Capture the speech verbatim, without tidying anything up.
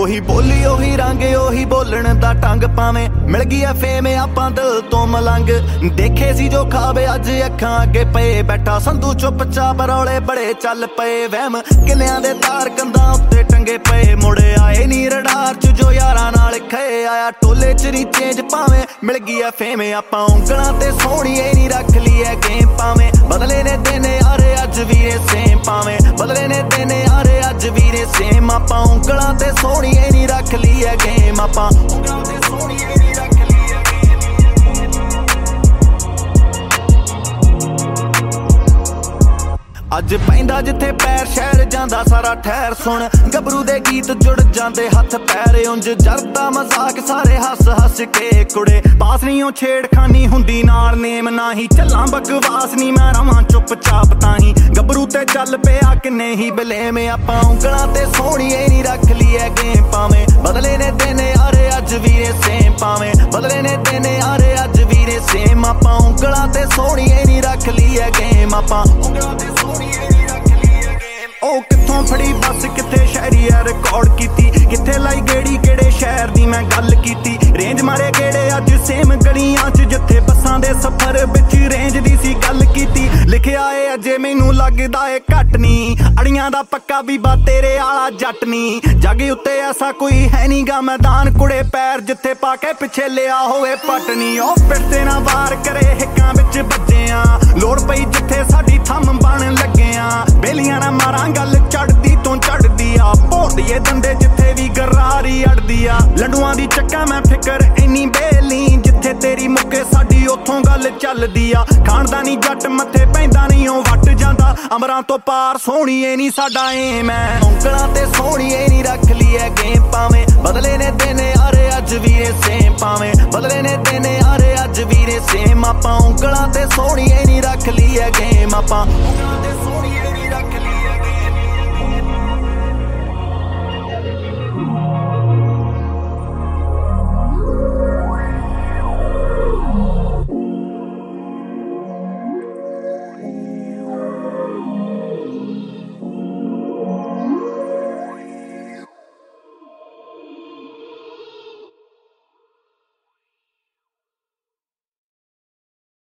ਉਹੀ ਬੋਲੀ ਉਹੀ ਰੰਗ ਉਹੀ ਬੋਲਣ ਦਾ ਢੰਗ ਭਾਵੇਂ ਮਿਲ ਗਈ ਐ ਫੇਮ ਆਪਾਂ ਦਿਲ ਤੋਂ ਮਲੰਗ। ਦੇਖੇ ਸੀ ਜੋ ਖਾਵੇ ਅੱਜ ਅੱਖਾਂ ਅੱਗੇ ਪਏ ਬੈਠਾ ਸੰਧੂ ਚੁੱਪਚਾਪ ਰੌਲੇ ਬੜੇ ਚੱਲ ਪਏ। ਵਹਿਮ ਕਿਲਿਆਂ ਦੇ ਤਾਰ ਕੰਧਾਂ ਉੱਤੇ ਟੰਗੇ ਪਏ ਮੁੜ ਆਏ ਨੀ ਰਡਾਰ ਚ ਜੋ ਯਾਰਾਂ ਨਾਲ ਖਏ ਆਇਆ ਟੋਲੇ ਚ ਰੀ ਚੇਂਜ ਭਾਵੇਂ ਮਿਲ ਗਈ ਐ ਫੇਮ ਆਪਾਂ ਉਂਗਲਾਂ ਤੇ ਸੋਹਣੀਏ ਨੀ ਰੱਖ ਲਈ ਐ ਗੇਮ ਭਾਵੇਂ ਬਦਲੇ ਨੇ ਦਿਨ ਯਾਰੇ ਅੱਜ ਵੀਰੇ ਸੇਮ ਭਾਵੇਂ ਬਦਲੇ ਨੇ ਦਿਨ ਯਾਰੇ ਅੱਜ ਵੀਰੇ ਸੇਮ ਆਪਾਂ ਉਂਗਲਾਂ ਤੇ ਸੋਹਣੀਏ ਨੀ ਰੱਖ ਲਈ ਐ ਗੇਮ ਆਪਾਂ ਉਂਗਲਾਂ ਤੇ ਸੋਹਣੀਏ ਨੀ ਰੱਖ ਲਈ ਐ ਗੇਮ। ਅੱਜ ਪੈਂਦਾ ਜਿੱਥੇ ਪੈਰ ਸ਼ਹਿਰ ਜਾਂਦਾ ਸਾਰਾ ਠਹਿਰ ਸੁਣ ਗੱਭਰੂ ਦੇ ਗੀਤ ਜੁੜ ਜਾਂਦੇ ਹੱਥ ਪੈਰ ਉਂਝ ਜਰਦਾ ਮਜ਼ਾਕ ਸਾਰੇ ਹੱਸ ਹੱਸ ਕੇ ਕੁੜੇ ਪਾਸ ਨਹੀਂ ਉਹ ਛੇੜਖਾਨੀ ਹੁੰਦੀ ਨਾਲ ਨੇਮ ਨਾ ਹੀ ਚੱਲਾਂ ਬਕਵਾਸ ਨਹੀਂ ਮੈਂ ਰਵਾਂ ਚੁੱਪ ਚਾਪ ਤਾਂ ਹੀ ਗੱਭਰੂ ਤੇ ਚੱਲ ਪਿਆ ਕਿੰਨੇ ਹੀ ਬਲੇਮ ਆਪਾਂ ਉਂਗਲਾਂ ਤੇ ਸੋਹਣੀਏ ਨੀ ਰੱਖ ਲਈ ਐ ਗੇਮ ਭਾਵੇਂ ਬਦਲੇ ਨੇ ਦਿਨ ਯਾਰੇ ਅੱਜ ਵੀਰੇ ਸੇਮ ਭਾਵੇਂ ਬਦਲੇ ਨੇ ਦਿਨ ਯਾਰੇ ਅੱਜ ਵੀਰੇ ਸੇਮ ਆਪਾਂ ਉਂਗਲਾਂ ਤੇ ਸੋਹਣੀਏ ਨੀ ਰੱਖ ਲਈ ਐ ਗੇਮ ਆਪਾਂ ਉਂਗਲਾਂ ਤੇ ਉਹ ਕਿੱਥੋਂ ਫੜੀ ਬੱਸ ਕਿੱਥੇ ਸ਼ਹਿਰੀ ਐ ਰਿਕਾਰਡ ਕੀਤੀ ਕਿੱਥੇ ਲਾਈ ਗੇੜੀ ਕਿਹੜੇ ਸ਼ਹਿਰ ਦੀ ਮੈਂ ਗੱਲ ਕੀਤੀ ਰੇਂਜ ਮਾਰੇ ਕਿਹੜੇ ਅੱਜ ਸੇਮ ਗਲੀਆਂ ਚ ਜਿੱਥੇ ਬੱਸਾਂ ਦੇ ਸਫ਼ਰ ਵਿੱਚ ਰੇਂਜ ਦੀ ਸੀ ਗੱਲ ਕੀਤੀ ਲਿਖਿਆ ਏ ਅਜੇ ਮੈਨੂੰ ਲੱਗਦਾ ਏ ਘੱਟ ਨੀ ਅੜੀਆਂ ਦਾ ਪੱਕਾ ਬੀਬਾ ਤੇਰੇ ਆਲਾ ਜੱਟ ਨੀ ਜੱਗ ਉੱਤੇ ਐਸਾ ਕੋਈ ਹੈ ਨੀ ਗਾ ਮੈਦਾਨ ਕੁੜੇ ਪੈਰ ਜਿੱਥੇ ਪਾ ਕੇ ਪਿੱਛੇ ਲਿਆ ਹੋਵੇ ਪਟਨੀ ਉਹ ਪਿੱਟੇ ਨਾ ਵਾਰ ਕਰੇ ਹਿੱਕਾਂ ਵਿੱਚ ਵੱਜਿਆ ਲੋੜ ਪਈ ਜਿੱਥੇ ਸਾਡੀ ਥੰਮ ਬਣ ਲੱਗਿਆ ਬੇਲੀਆਂ ਨਾ ਮਾਰਾਂ ਗੱਲ ਚੜਦੀ ਤੋਂ ਚੜਦੀ ਆ ਭੋਂਡੀਏ ਦੰਦੇ ਜਿੱਥੇ ਵੀ ਗਰਾਰੀ ਅੜਦੀ ਆ ਲੰਡੂਆਂ ਦੀ ਚੱਕਾ ਮੈਂ ਫਿਕਰ ਇੰਨੀ ਬੇਲੀ ਜਿੱਥੇ ਤੇਰੀ ਮੁੱਕੇ ਸਾਡੀ ਉੱਥੋਂ ਗੱਲ ਚੱਲਦੀ ਆ ਖਾਣਦਾ ਨੀ ਜੱਟ ਮੱਥੇ ਪੈਂਦਾ ਨਹੀਂ ਉਹ ਵੱਟ ਜਾਂਦਾ ਅਮਰਾਂ ਤੋਂ ਪਾਰ ਸੋਹਣੀਏ ਨੀ ਸਾਡਾ ਏਮ ਐ ਉਂਗਲਾਂ ਤੇ ਸੋਹਣੀਏ ਨੀ ਰੱਖ ਲਈ ਐ ਗੇਮ ਭਾਵੇਂ ਬਦਲੇ ਨੇ ਦਿਨ ਯਾਰੇ ਅੱਜ ਵੀਰੇ ਸੇਮ ਭਾਵੇਂ ਬਦਲੇ ਨੇ ਦਿਨ ਯਾਰੇ ਅੱਜ ਵੀਰੇ ਸੇਮ ਆਪਾਂ ਉਂਗਲਾਂ ਤੇ ਸੋਹਣੀਏ ਨੀ ਰੱਖ ਲਈ ਐ ਗੇਮ ਆਪਾਂ ਉਂਗਲਾਂ ਤੇ ਸੋਹਣੀਏ